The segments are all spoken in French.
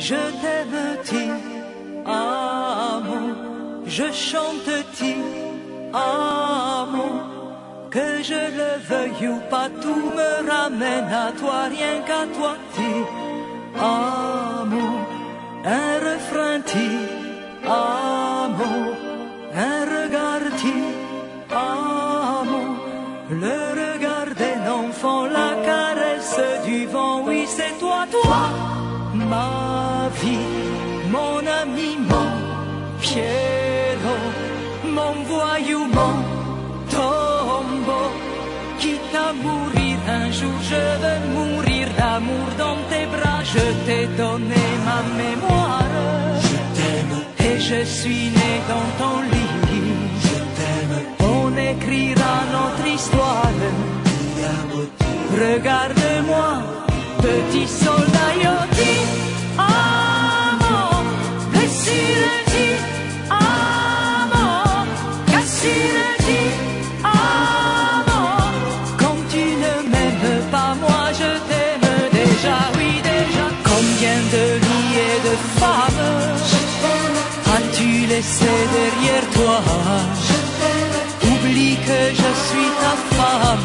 je t'aime-ti, amour, je chante-ti, amour, que je le veuille ou pas, tout me ramène à toi, rien qu'à toi, ti, amour, un refrain-ti, amour, un regard-ti, amour, le regard d'un enfant, la caresse du vent, oui c'est toi, toi, ma vie, mon ami, mon Pierrot, mon voyou, mon tombeau, quitte à mourir un jour, je veux mourir d'amour dans tes bras, je t'ai donné ma mémoire, je t'aime, et je suis né dans ton lit, je t'aime, on écrira notre histoire, regarde-moi, petit soldat Yoti, amour, blessure-ti, amour, cassure-ti, amour, comme tu ne m'aimes pas, moi je t'aime déjà, oui déjà, combien de lits et de femmes as-tu laissé derrière toi, oublie que je suis ta femme,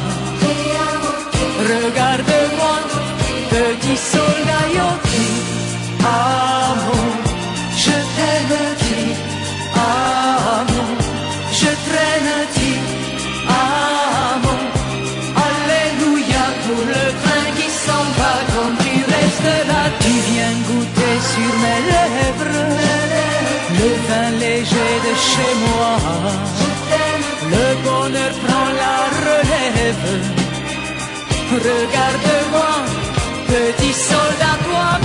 regarde-moi, petit soldat Yoti, amour, je t'aime-ti, amour, je traîne-ti, amour, alléluia pour le train qui s'en va, quand tu restes là, tu viens goûter sur mes lèvres, le vin léger de chez moi, le bonheur prend la relève. Regarde-moi, petit soldat, toi.